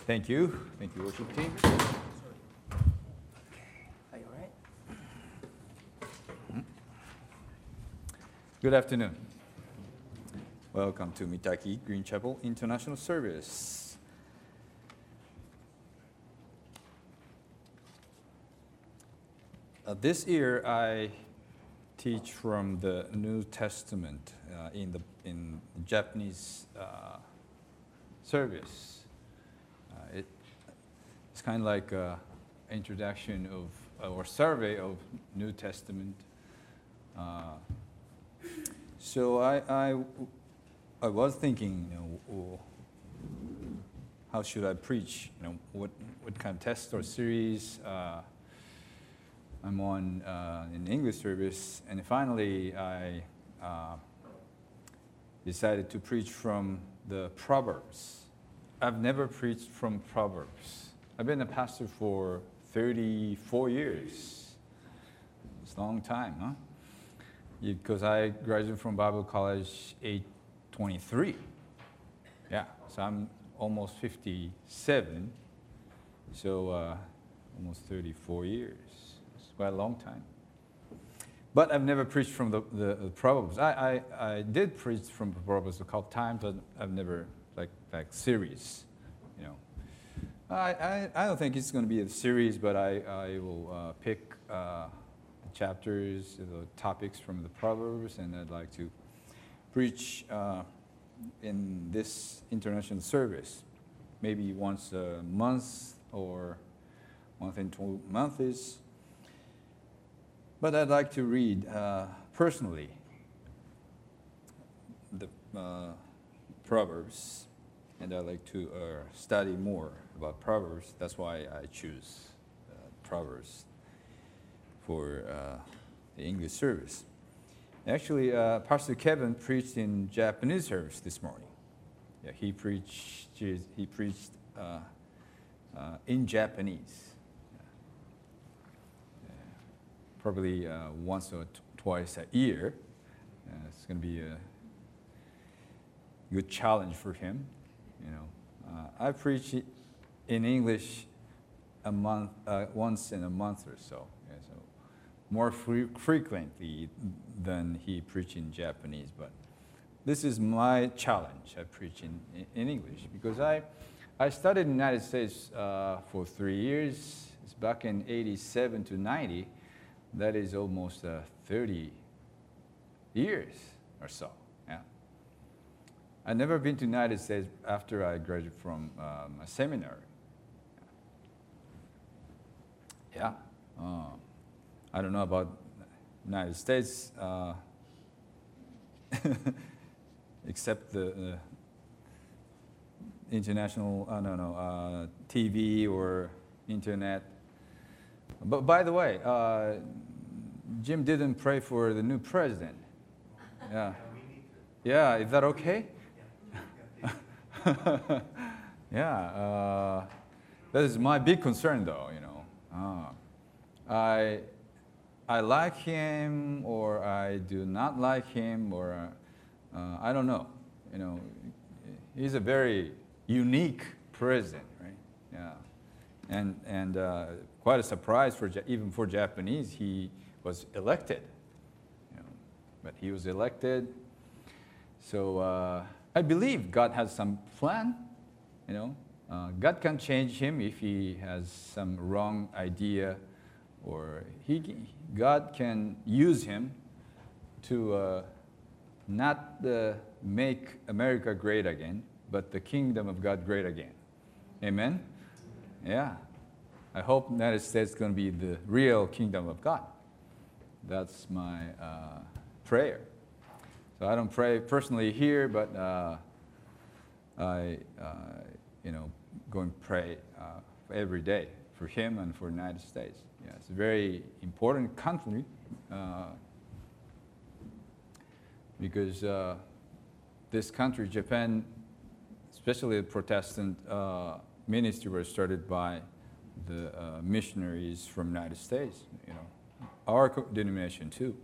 Thank you. Thank you, worship team. Are you all right? Good afternoon. Welcome to Mitaki Green Chapel International Service. This year I teach from the New Testament in Japanese service. It's kind of like an introduction of or survey of New Testament. So I was thinking, how should I preach? What kind of test or series I'm on in English service, and finally I decided to preach from the Proverbs. I've never preached from Proverbs. I've been a pastor for 34 years. It's a long time, huh? Because I graduated from Bible College age 23. Yeah, so I'm almost 57. So almost 34 years. It's quite a long time. But I've never preached from the Proverbs. I did preach from the Proverbs a couple times, but I've never like series, I don't think it's going to be a series, but I will pick chapters, the topics from the Proverbs, and I'd like to preach in this international service, maybe once a month or once in 2 months. But I'd like to read personally the Proverbs, and I'd like to study more about Proverbs. That's why I choose Proverbs for the English service. Actually, Pastor Kevin preached in Japanese service this morning. Yeah, he preached in Japanese. Probably once or twice a year. It's going to be a good challenge for him. I preach in English a month, once in a month or so. Yeah, so more frequently than he preached in Japanese. But this is my challenge. I preach in English because I studied in the United States for 3 years. It's back in 87 to 90. That is almost 30 years or so. Yeah. I've never been to the United States after I graduated from a seminary. Yeah. I don't know about the United States, except the international, TV or internet. But by the way, Jim didn't pray for the new president. Yeah. Yeah, is that okay? Yeah. That is my big concern, though. I like him, or I do not like him, or I don't know. He's a very unique president, right? Yeah. And quite a surprise even for Japanese, he was elected. But he was elected. So I believe God has some plan. God can change him if he has some wrong idea, or God can use him to not make America great again, but the kingdom of God great again. Amen? Yeah. I hope the United States is going to be the real kingdom of God. That's my prayer. So I don't pray personally here, but I go and pray every day for him and for the United States. Yeah, it's a very important country because this country, Japan, especially the Protestant ministry, was started by the missionaries from the United States. Our denomination too.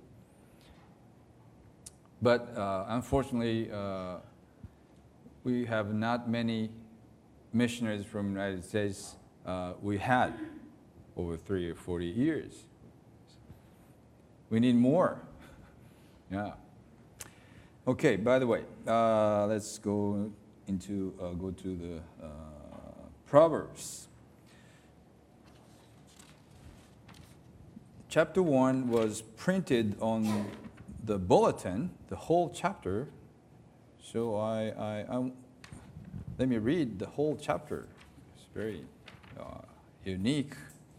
But unfortunately, we have not many missionaries from the United States we had over 30 or 40 years. We need more. Yeah. Okay, by the way, let's go to the Proverbs. Chapter 1 was printed on the bulletin, the whole chapter. So let me read the whole chapter. It's very unique.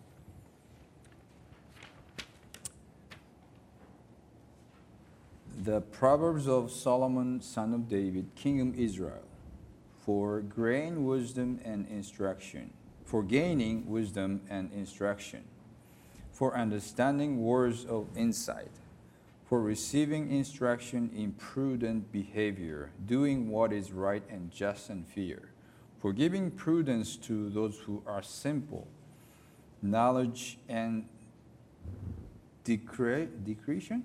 The Proverbs of Solomon, son of David, king of Israel, for gaining wisdom and instruction, for understanding words of insight, for receiving instruction in prudent behavior, doing what is right and just and fair, for giving prudence to those who are simple, knowledge and discretion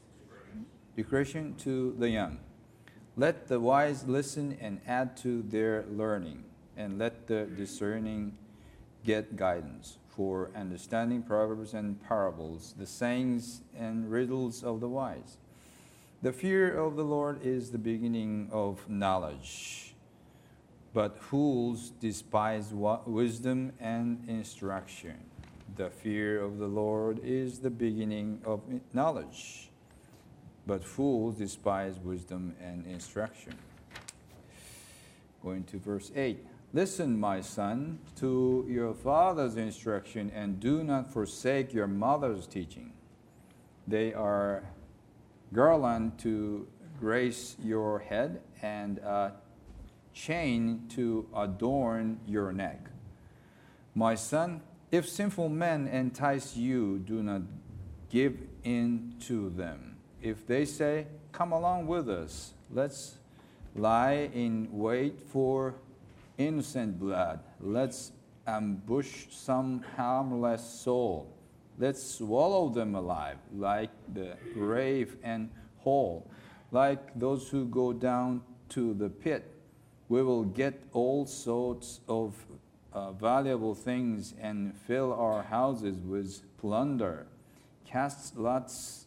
to the young. Let the wise listen and add to their learning, and let the discerning get guidance. For understanding proverbs and parables, the sayings and riddles of the wise. The fear of the Lord is the beginning of knowledge, but fools despise wisdom and instruction. The fear of the Lord is the beginning of knowledge, but fools despise wisdom and instruction. Going to verse 8. Listen, my son, to your father's instruction, and do not forsake your mother's teaching. They are garland to grace your head, and a chain to adorn your neck. My son, if sinful men entice you, do not give in to them. If they say, come along with us, let's lie in wait for innocent blood. Let's ambush some harmless soul. Let's swallow them alive, like the grave and whole, like those who go down to the pit. We will get all sorts of valuable things and fill our houses with plunder. Cast lots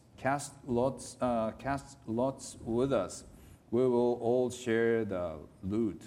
with us. We will all share the loot.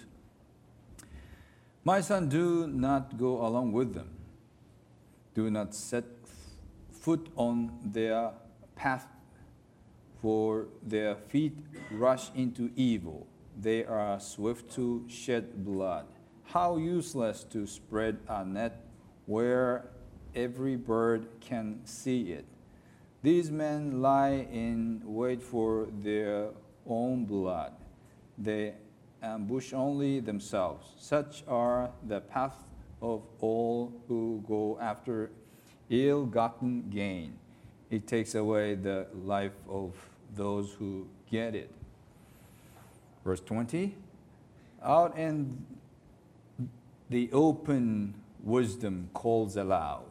My son, do not go along with them. Do not set foot on their path, for their feet rush into evil. They are swift to shed blood. How useless to spread a net where every bird can see it. These men lie in wait for their own blood. They ambush only themselves. Such are the paths of all who go after ill-gotten gain. It takes away the life of those who get it. Verse 20, out in the open wisdom calls aloud.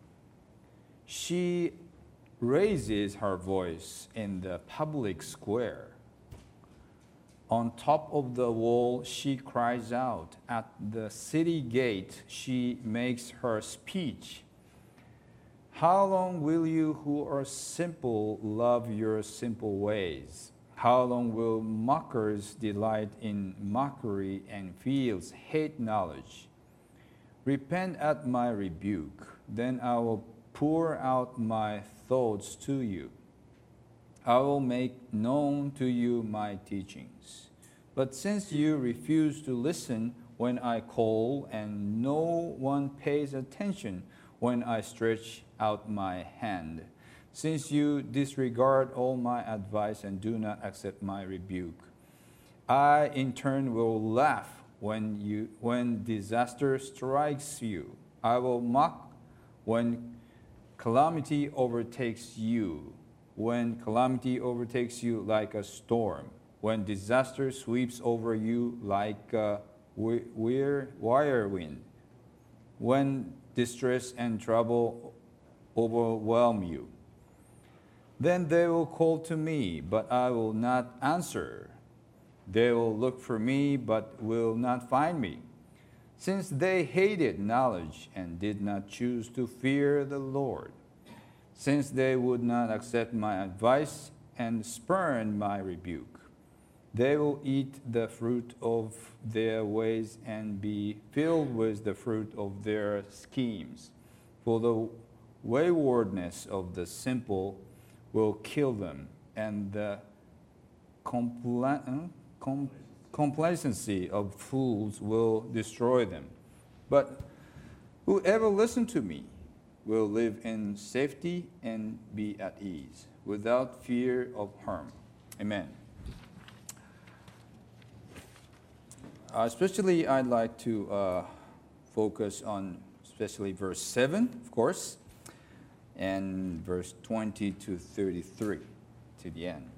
She raises her voice in the public square. On top of the wall, she cries out. At the city gate, she makes her speech. How long will you who are simple love your simple ways? How long will mockers delight in mockery and fools hate knowledge? Repent at my rebuke, then I will pour out my thoughts to you. I will make known to you my teachings. But since you refuse to listen when I call, and no one pays attention when I stretch out my hand, since you disregard all my advice and do not accept my rebuke, I in turn will laugh when disaster strikes you. I will mock when calamity overtakes you. When calamity overtakes you like a storm, when disaster sweeps over you like a whirlwind, when distress and trouble overwhelm you. Then they will call to me, but I will not answer. They will look for me, but will not find me. since they hated knowledge and did not choose to fear the Lord, since they would not accept my advice and spurn my rebuke. They will eat the fruit of their ways and be filled with the fruit of their schemes. For the waywardness of the simple will kill them, and the complacency of fools will destroy them. But whoever listens to me will live in safety and be at ease, without fear of harm. Amen. Especially, I'd like to focus on especially verse 7, of course, and verse 20 to 33 to the end.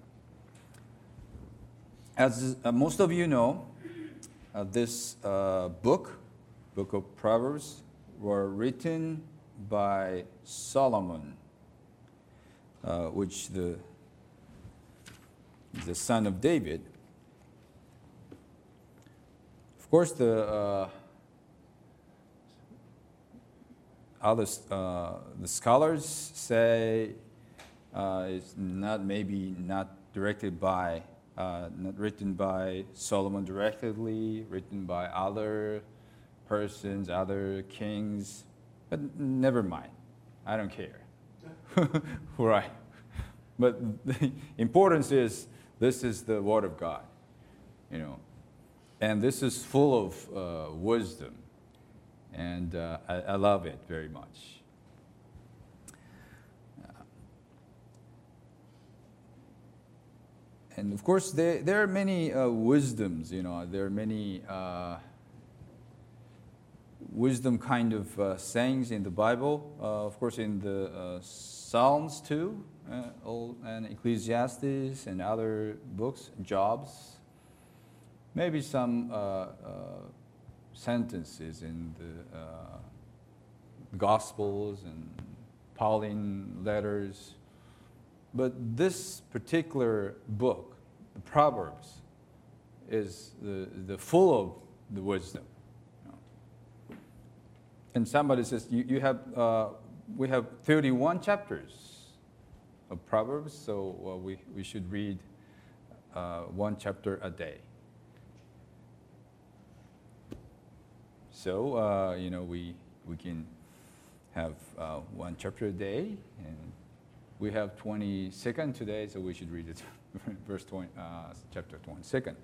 As most of you know, this book of Proverbs, were written by Solomon, which the son of David. Of course, the scholars say it's not directed by, not written by Solomon directly, written by other persons, other kings. But never mind, I don't care. Right. But the importance is this is the Word of God, and this is full of wisdom, and I love it very much. And of course, there are many wisdoms. There are many wisdom kind of sayings in the Bible. Of course, in the Psalms too, and Ecclesiastes and other books, Jobs. Maybe some sentences in the Gospels and Pauline letters. But this particular book, the Proverbs, is the full of the wisdom. And somebody says, we have 31 chapters of Proverbs, so we should read one chapter a day. So, we can have one chapter a day, and we have 22nd today, so we should read it, chapter 22nd.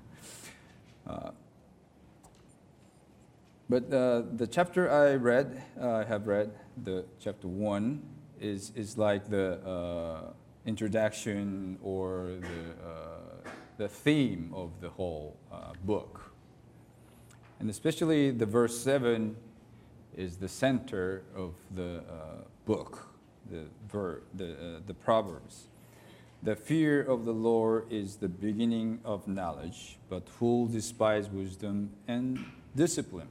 But the chapter I have read, the chapter 1, is like the introduction or the theme of the whole book. And especially the verse 7 is the center of the book, the Proverbs. The fear of the Lord is the beginning of knowledge, but fools despise wisdom and discipline.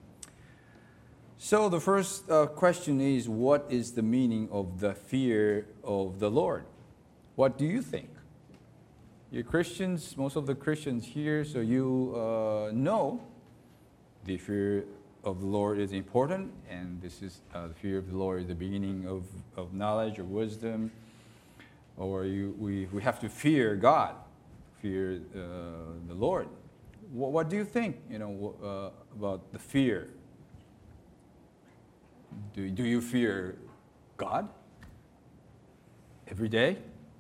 So the first question is, what is the meaning of the fear of the Lord? What do you think? You're Christians, most of the Christians here, so you know the fear of the Lord is important, and this is the fear of the Lord is the beginning of knowledge or wisdom, or we have to fear God, fear the Lord. What do you think, about the fear? Do you fear God every day?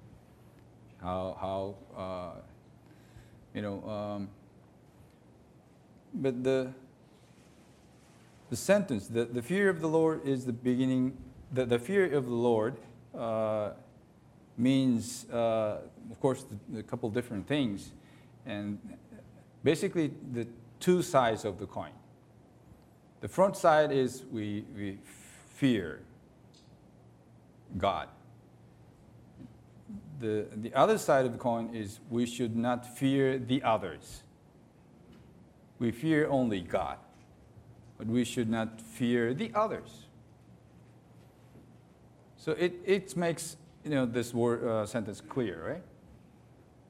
But the sentence, the fear of the Lord is the beginning. The fear of the Lord means, of course, a couple different things, and basically the two sides of the coin. The front side is we fear God. The other side of the coin is we should not fear the others. We fear only God, but we should not fear the others. So it makes this word sentence clear, right?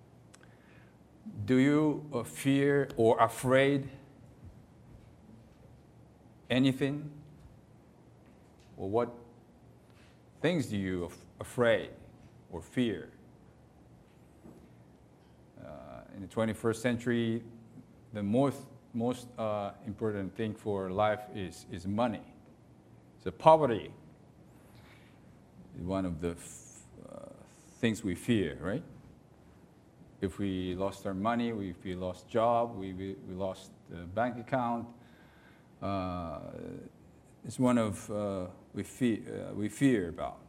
Do you fear or afraid anything? Or what things do you afraid or fear? In the 21st century, the most important thing for life is money. So poverty is one of the things we fear, right? If we lost our money, if we lost job, we lost the bank account, it's one of we fear about.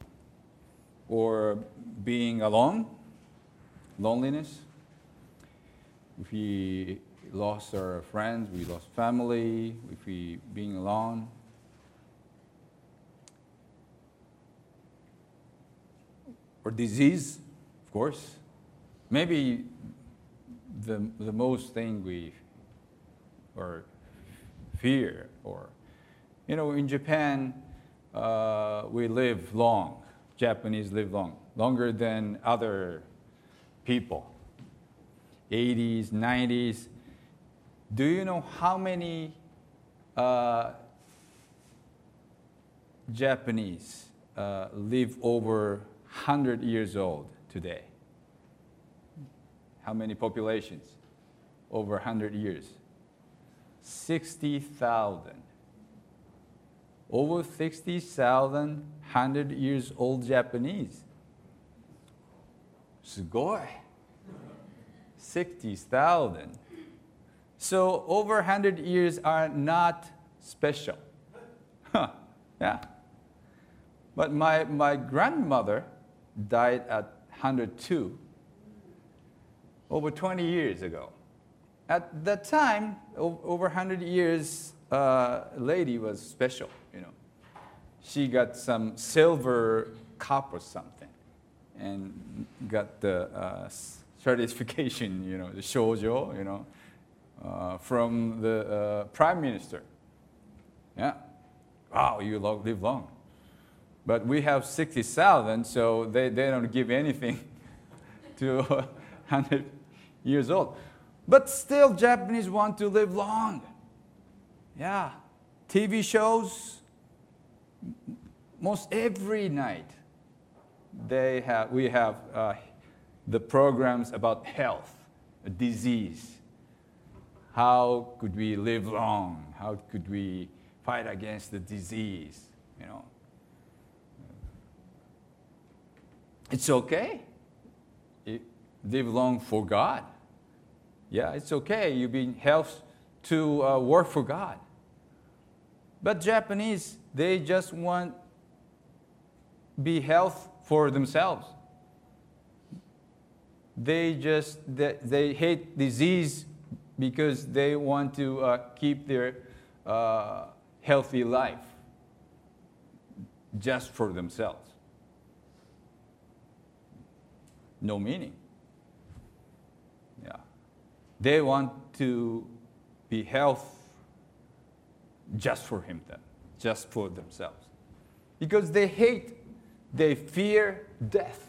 Or being alone, loneliness. If we lost our friends, we lost family, if we being alone. Or disease, of course. Maybe the most thing we or fear, or in Japan we live long. Japanese live long, longer than other people. 80s, 90s. Do you know how many Japanese live over 100 years old today? How many populations over 100 years? 60,000. Over 60,000 100 years old Japanese. すごい. 60,000. So over 100 years are not special. Yeah. But my grandmother died at 102 over 20 years ago. At that time, over 100 years, lady was special, She got some silver cup or something and got the certification, the shoujo, from the prime minister. Yeah. Wow, you live long. But we have 60,000, so they don't give anything to 100 years old. But still, Japanese want to live long. Yeah. TV shows, most every night, we have the programs about health, disease. How could we live long? How could we fight against the disease? It's okay. Live long for God. Yeah, it's okay. You be health to work for God. But Japanese, they just want be health for themselves. They hate disease because they want to keep their healthy life just for themselves. No meaning. Yeah. They want to be health just for themselves. Because they fear death.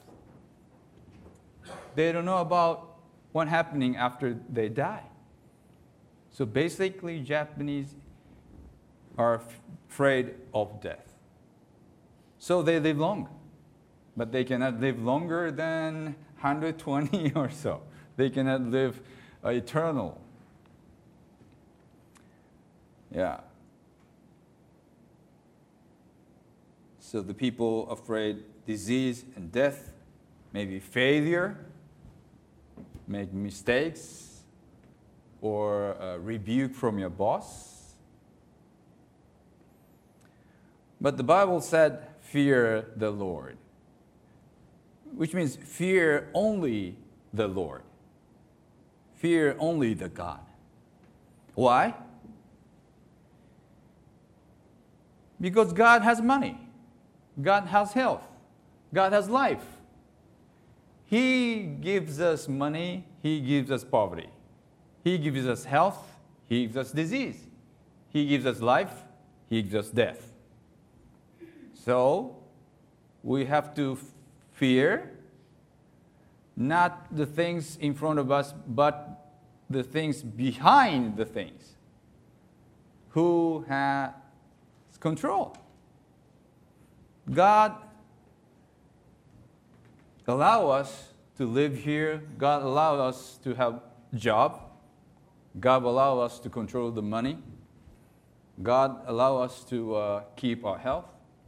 They don't know about what's happening after they die. So basically, Japanese are afraid of death. So they live long. But they cannot live longer than 120 or so. They cannot live eternal. Yeah. So the people afraid disease and death, maybe failure, make mistakes, or rebuke from your boss. But the Bible said, fear the Lord, which means fear only the Lord. Fear only the God. Why? Because God has money. God has health. God has life. He gives us money. He gives us poverty. He gives us health. He gives us disease. He gives us life. He gives us death. So, we have to fear not the things in front of us, but the things behind the things. who has control. God allow us to live here. God allow us to have a job. God allow us to control the money. God allow us to keep our health.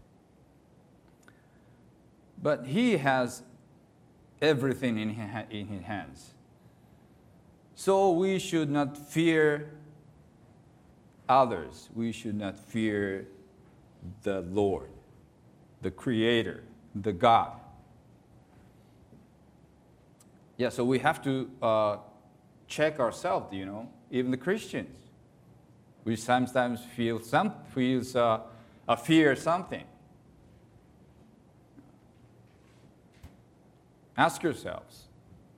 But He has everything in His hands. So we should not fear others. We should not fear the Lord, the Creator, the God. Yeah, so we have to check ourselves, even the Christians. We sometimes fear something. Ask yourselves,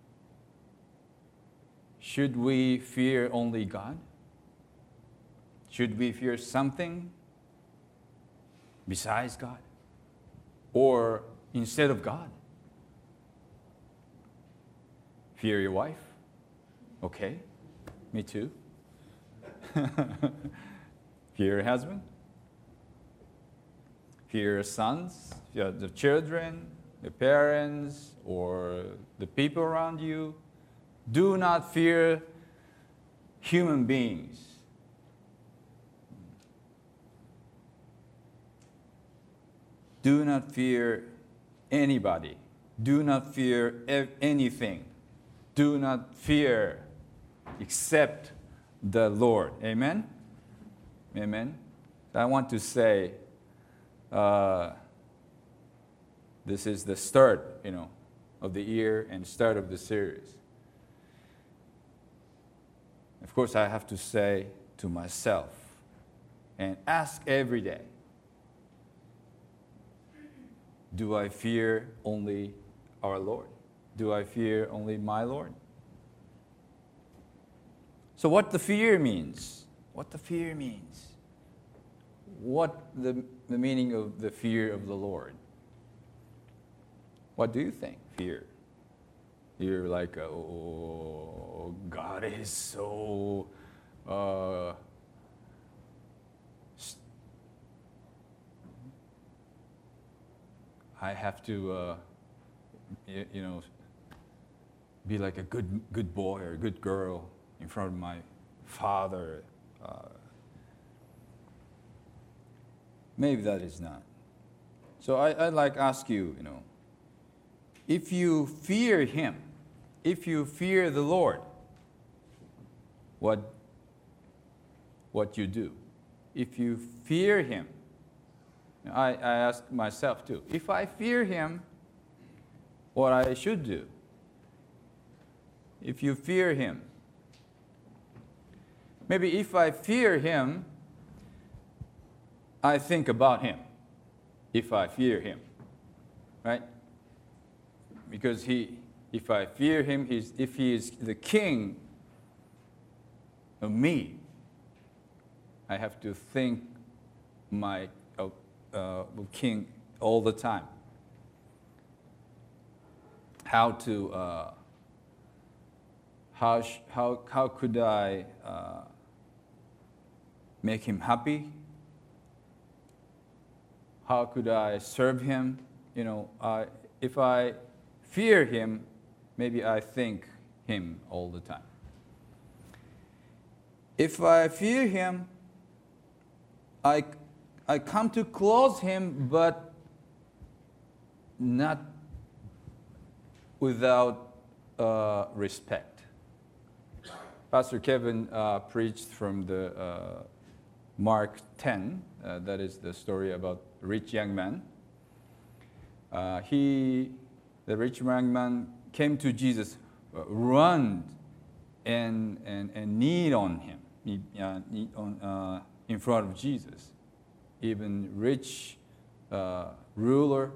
should we fear only God? Should we fear something besides God? Or instead of God? Fear your wife? Okay, me too. Fear your husband? Fear your sons, the children, the parents, or the people around you. Do not fear human beings. Do not fear anybody. Do not fear anything. Do not fear except the Lord. Amen? Amen? I want to say, this is the start, of the year and start of the series. Of course, I have to say to myself and ask every day, do I fear only our Lord? Do I fear only my Lord? So what the fear means? What the fear means? What the meaning of the fear of the Lord? What do you think? Fear. You're like, oh, God is so I have to, be like a good boy or a good girl in front of my father. Maybe that is not. So I'd like to ask you, if you fear Him, if you fear the Lord, what you do? If you fear Him, I ask myself too, if I fear Him, what I should do? If you fear Him, maybe if I fear Him, I think about Him. If I fear Him, right? Because if I fear Him, if He is the King of me, I have to think my King all the time. How could I make Him happy? How could I serve Him? If I fear Him, maybe I think Him all the time. If I fear Him, I come to close Him, but not without respect. Pastor Kevin preached from the Mark 10. That is the story about the rich young man. The rich young man came to Jesus, run and kneel on Him, in front of Jesus. Even rich ruler.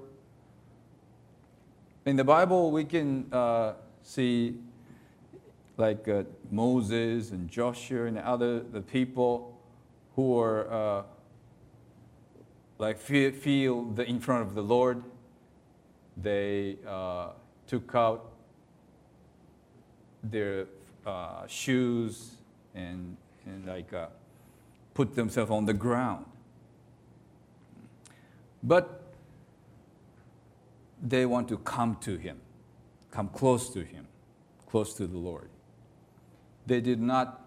In the Bible, we can see like Moses and Joshua and the people who are like feel in front of the Lord. They took out their shoes and like put themselves on the ground. But they want to come to Him, come close to Him, close to the Lord. They did not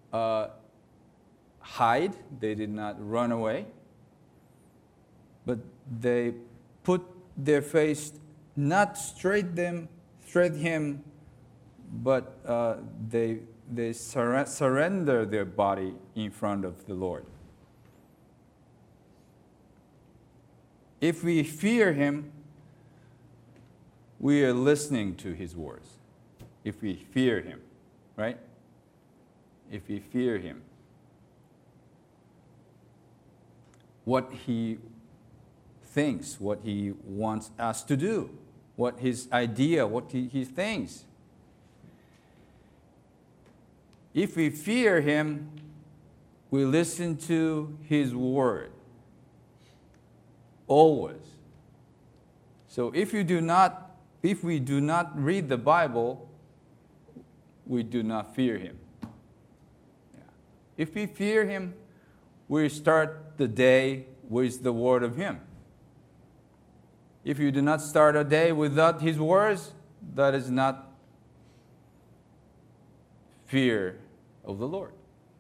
hide, they did not run away, but they put their face not straight Him, but they surrender their body in front of the Lord. If we fear Him, we are listening to His words. If we fear Him, right? If we fear Him, what He thinks, what He wants us to do, what His idea, what He thinks. If we fear Him, we listen to His word. Always. So if we do not read the Bible, we do not fear Him. Yeah. If we fear Him, we start the day with the word of Him. If you do not start a day without His words, that is not fear of the Lord.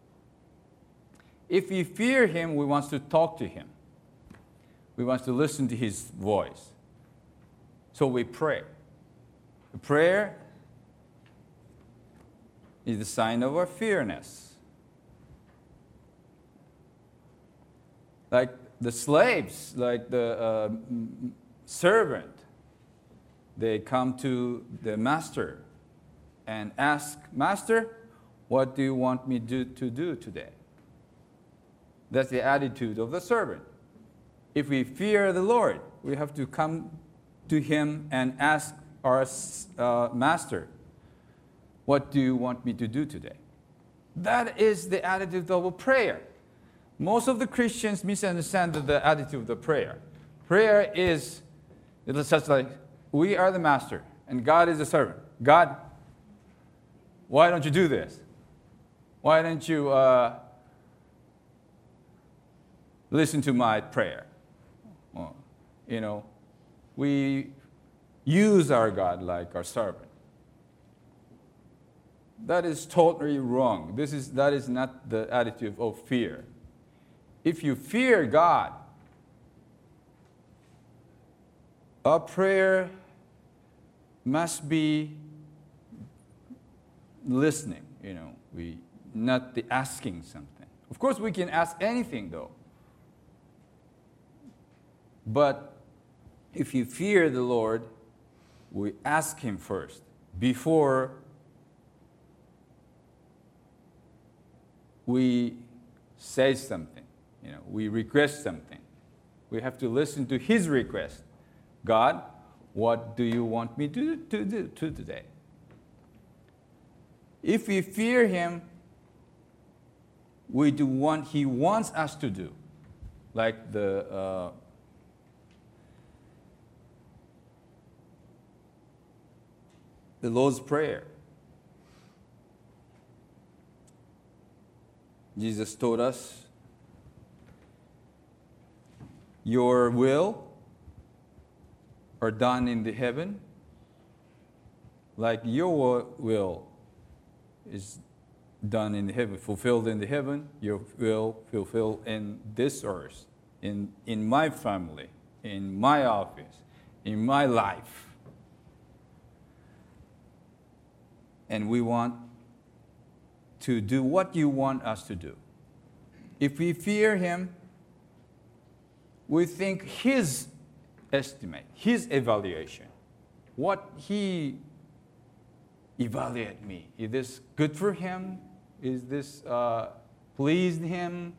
If we fear Him, we want to talk to Him. We want to listen to His voice. So we pray. Prayer is the sign of our fearness. Like the slaves, like the servant, they come to the master and ask, "Master, what do you want me to do today?" That's the attitude of the servant. If we fear the Lord, we have to come to Him and ask our master, "What do you want me to do today?" That is the attitude of a prayer. Most of the Christians misunderstand the attitude of the prayer. Prayer is, it's just like, we are the master and God is the servant. God, why don't you do this? Why don't you listen to my prayer? Well, we use our God like our servant. That is totally wrong. That is not the attitude of fear. If you fear God, our prayer must be listening, we not the asking something. Of course, we can ask anything, though. But if you fear the Lord, we ask Him first before we say something. We request something. We have to listen to His request. God, what do you want me to do today? If we fear Him, we do what He wants us to do, like the Lord's Prayer. Jesus told us, "Your will are done in the heaven, like your will is done in the heaven, fulfilled in the heaven, your will fulfilled in this earth, in my family, in my office, in my life." And we want to do what you want us to do. If we fear Him, we think His estimate, His evaluation, what He evaluate me. Is this good for Him? Is this pleased Him?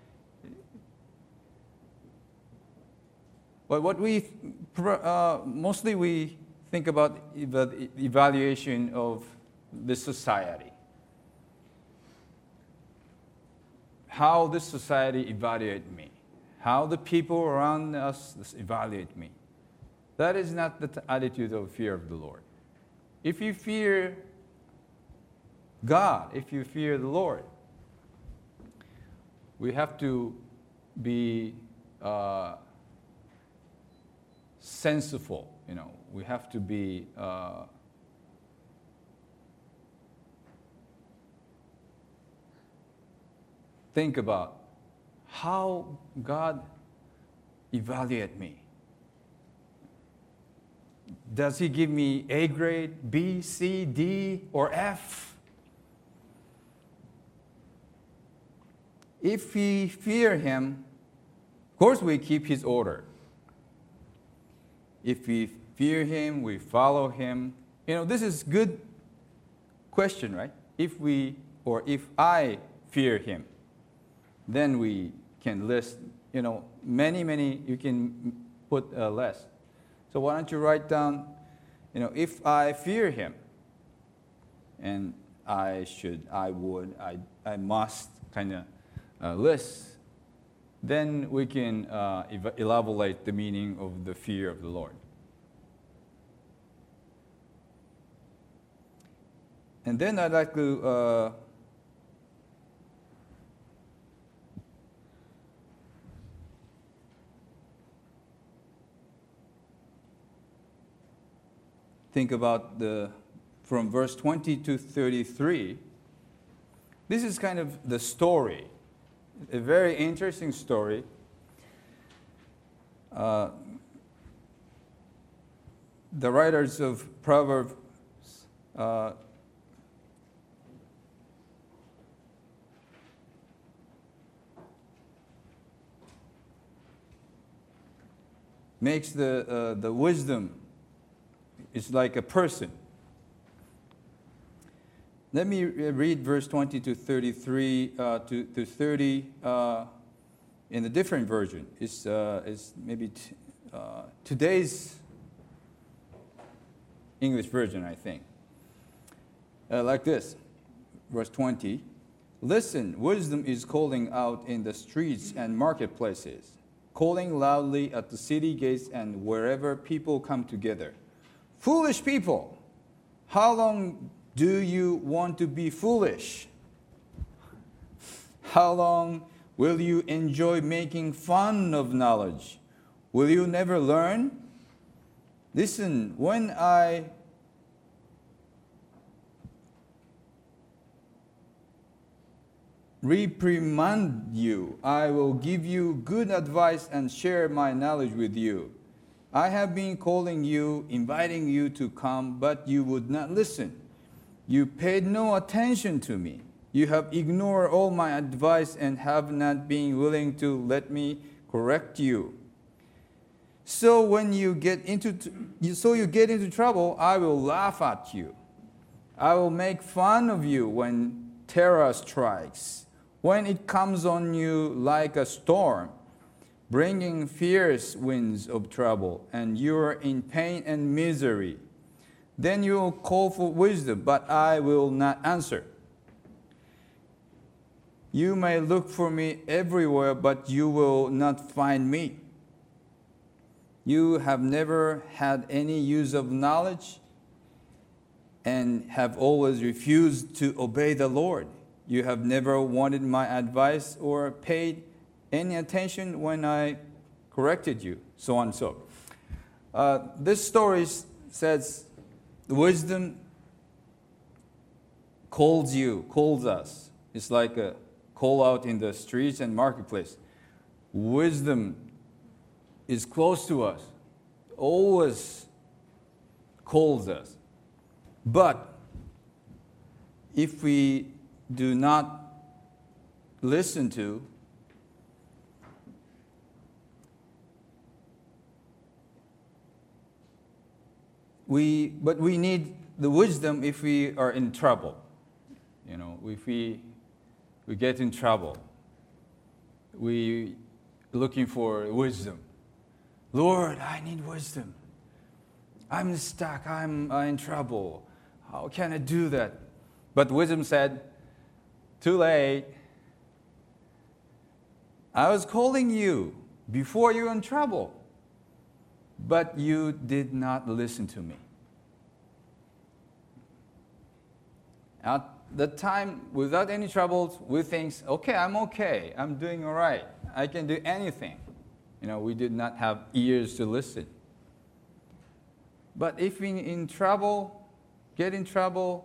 But what we mostly we think about the evaluation of the society. How this society evaluate me. How the people around us evaluate me. That is not the attitude of fear of the Lord. If you fear God, if you fear the Lord, we have to be sensible. We have to be think about how God evaluate me. Does He give me A grade, B, C, D, or F? If we fear Him, of course we keep His order. If we fear Him, we follow Him. This is good question, right? If I fear Him, then we can list, many, you can put less. So why don't you write down, if I fear Him, and I must kind of list, then we can elaborate the meaning of the fear of the Lord. And then I'd like to think about from verse 20 to 33. This is kind of the story, a very interesting story. The writers of Proverbs makes the wisdom is like a person. Let me read verse 20 to 33 to 30 in a different version. It's maybe today's English version, I think. Like this, verse 20. Listen, wisdom is calling out in the streets and marketplaces, calling loudly at the city gates and wherever people come together. Foolish people, how long do you want to be foolish? How long will you enjoy making fun of knowledge? Will you never learn? Listen, when I reprimand you, I will give you good advice and share my knowledge with you. I have been calling you, inviting you to come, but you would not listen. You paid no attention to me. You have ignored all my advice and have not been willing to let me correct you. So when you get into trouble, I will laugh at you. I will make fun of you when terror strikes, when it comes on you like a storm, bringing fierce winds of trouble, and you are in pain and misery. Then you will call for wisdom, but I will not answer. You may look for me everywhere, but you will not find me. You have never had any use of knowledge and have always refused to obey the Lord. You have never wanted my advice or paid any attention when I corrected you, so on and so. This story says wisdom calls us. It's like a call out in the streets and marketplace. Wisdom is close to us, always calls us. But if we do not listen to, we need the wisdom if we are in trouble. If we get in trouble, we looking for wisdom. Lord, I need wisdom. I'm stuck. I'm in trouble. How can I do that? But wisdom said, too late. I was calling you before you were in trouble, but you did not listen to me. the time without any troubles, we think, okay, I'm doing all right. I can do anything. We did not have ears to listen. But if we get in trouble,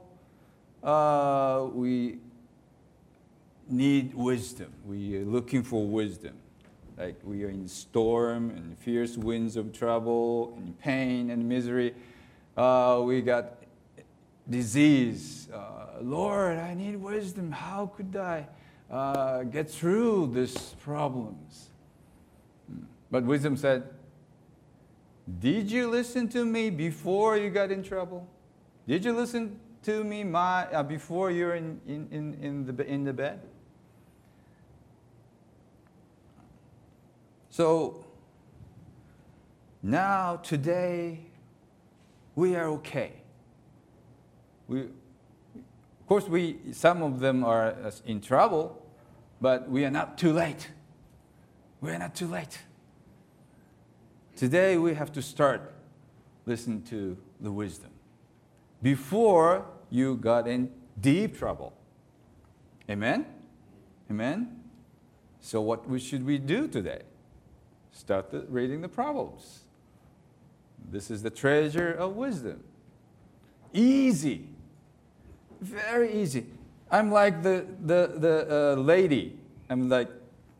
we need wisdom. We are looking for wisdom. Like we are in storm and fierce winds of trouble and pain and misery. We got disease. Lord, I need wisdom. How could I get through these problems? But wisdom said, did you listen to me before you got in trouble? Did you listen to me before you're in the bed? So now, today, we are okay. Of course, some of them are in trouble, but we are not too late. We are not too late. Today, we have to start listening to the wisdom before you got in deep trouble. Amen? Amen? So what should we do today? Start reading the Proverbs. This is the treasure of wisdom. Easy. Very easy. I'm like the lady. I'm like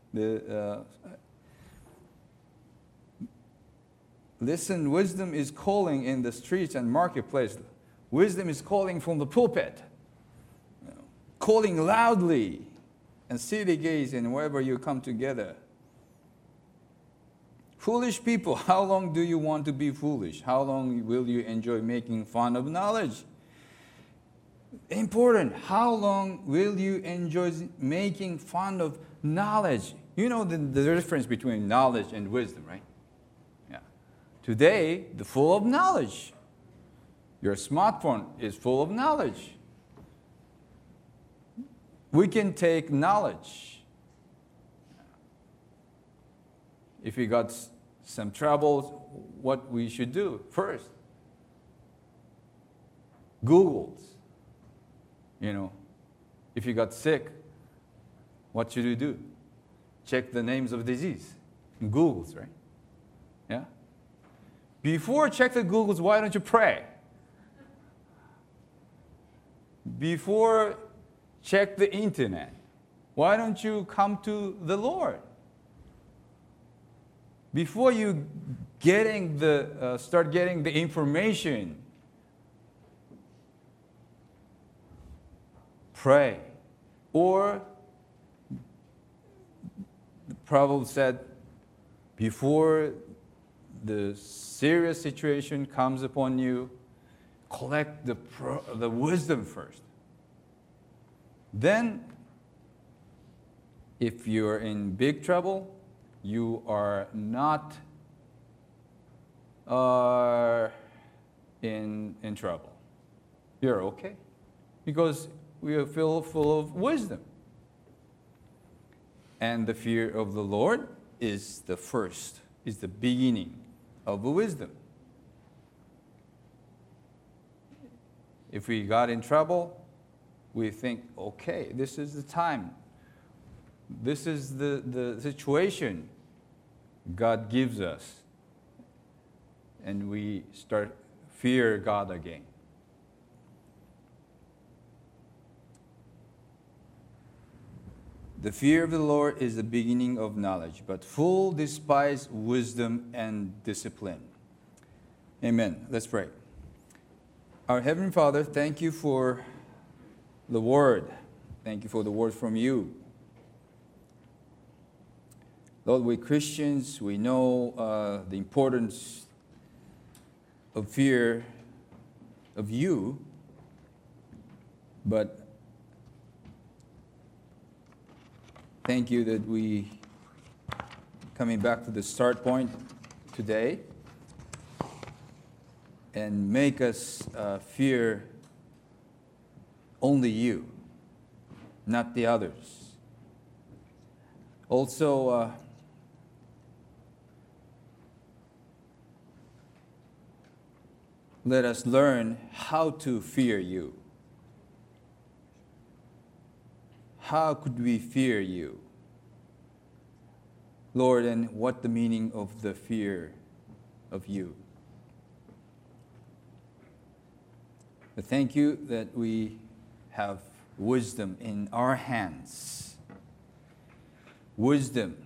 listen, wisdom is calling in the streets and marketplace. Wisdom is calling from the pulpit. Calling loudly and city gates and wherever you come together. Foolish people, how long do you want to be foolish? How long will you enjoy making fun of knowledge? Important, how long will you enjoy making fun of knowledge? You know the difference between knowledge and wisdom, right? Yeah. Today, they're full of knowledge. Your smartphone is full of knowledge. We can take knowledge. If we got some troubles, what we should do first? Googles. If you got sick, what should you do? Check the names of disease in Googles, right? Yeah? Before check the Googles, why don't you pray? Before check the internet, why don't you come to the Lord? Before you start getting the information, pray. Or the Proverbs said, before the serious situation comes upon you, collect the wisdom first. Then, if you're in big trouble, you are not in trouble. You're okay. Because we are full of wisdom. And the fear of the Lord is the beginning of wisdom. If we got in trouble, we think, okay, this is the time. This is the situation God gives us. And we start fear God again. The fear of the Lord is the beginning of knowledge, but fools despise wisdom and discipline. Amen. Let's pray. Our Heavenly Father, thank you for the Word. Thank you for the Word from you. Lord, we Christians, we know the importance of fear of you, but thank you that we coming back to the start point today and make us fear only you, not the others. Also, let us learn how to fear you. how could we fear you? Lord, and what the meaning of the fear of you? But thank you that we have wisdom in our hands. Wisdom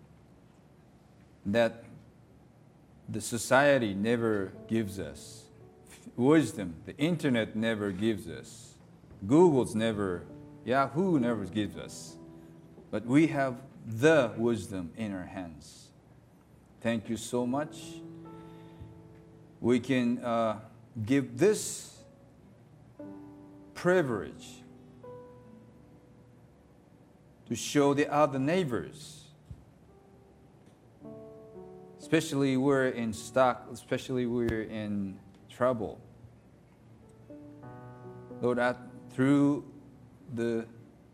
that the society never gives us. Wisdom the internet never gives us. Google's never, Yahoo never gives us. But we have the wisdom in our hands. Thank you so much. We can give this privilege to show the other neighbors, especially we're in stock, especially we're in trouble. Lord, through the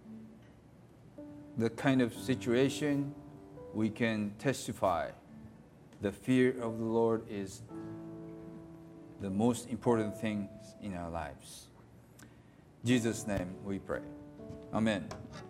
kind of situation, we can testify the fear of the Lord is the most important thing in our lives. In Jesus' name we pray. Amen.